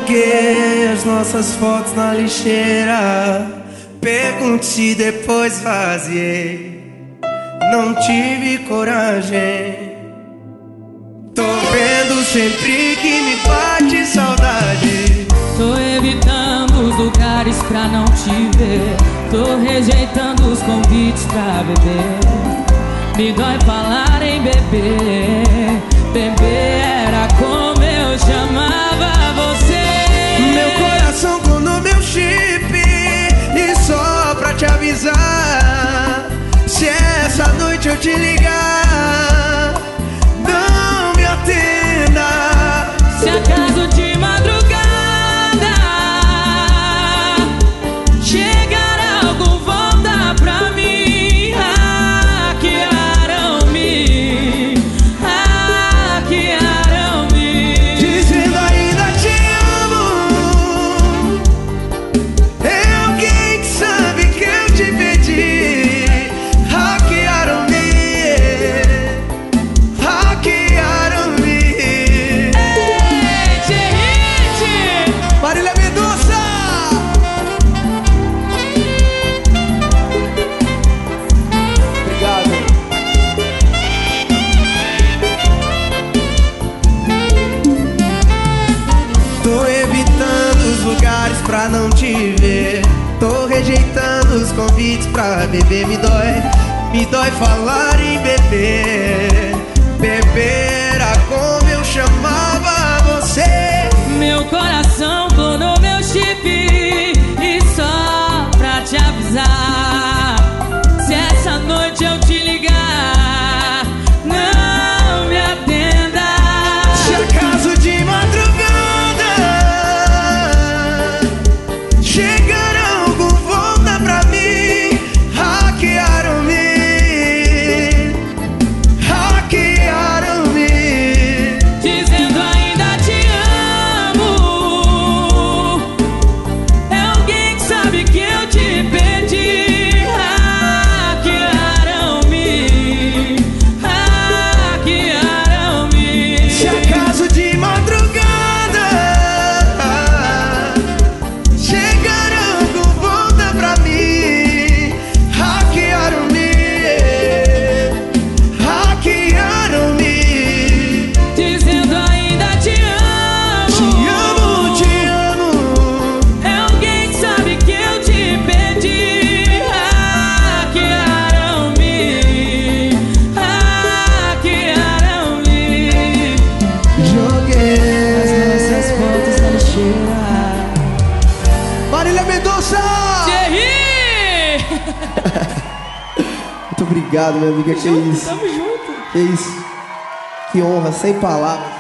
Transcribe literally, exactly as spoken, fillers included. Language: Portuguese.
Joguei as nossas fotos na lixeira, pergunte depois vaziei. Não tive coragem. Tô vendo sempre que me bate saudade. Tô evitando os lugares pra não te ver. Tô rejeitando os convites pra beber. Me dói falar em beber. Beber era como eu chamava você. Meu coração com no meu chip. E só pra te avisar, se essa noite eu te ligar, não me atenda. Se acaso de madrugada chegar algo, volta pra mim. Hackearam-me, hackearam-me, dizendo ainda te amo. É alguém que sabe que eu te pedi. Hackearam-me, hackearam-me. Hit, hit. Marília Mendonça. Obrigado. Tô evitando os lugares pra não te ver. Tô rejeitando os convites pra beber. Me dói, me dói falar em beber. Beber era como eu chamava você. Meu coração clonou meu chip. E só pra te avisar, se essa noite eu te ligar, não me atenda. Se acaso de madrugada chegar algo, volta pra mim. Hackearam-me, hackearam-me, Dizendo ainda te amo. É alguém que sabe que eu te perdi. Hackearam-me, hackearam-me. se acaso de madrugada chegar algo, volta pra mim. Hackearam-me, hackearam-me. Dizendo ainda te amo. Te amo, te amo. É alguém que sabe que eu te perdi. Hackearam-me, hackearam-me. Joguei As nossas fotos na lixeira. Marília Mendonça. Thierry! Muito obrigado, minha amiga. Que isso? Tamo junto. Que isso? Que honra, sem palavras.